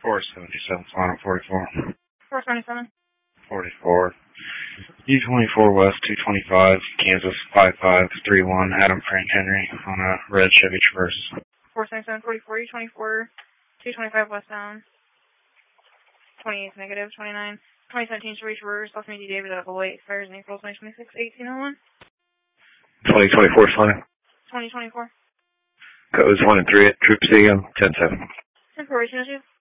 477, final 44. 477. 44. U-24 West 225, Kansas 5531, Adam Frank Henry on a red Chevy Traverse. 477, 44, U-24, 225 westbound. 28 negative, 29. 2017 Chevy Traverse, left me D. David at Beloit, expires in April 2026, 1801. 2024 final. 2024. Codes 1 and 3 at Troop C, 10-7. 10-4, issue.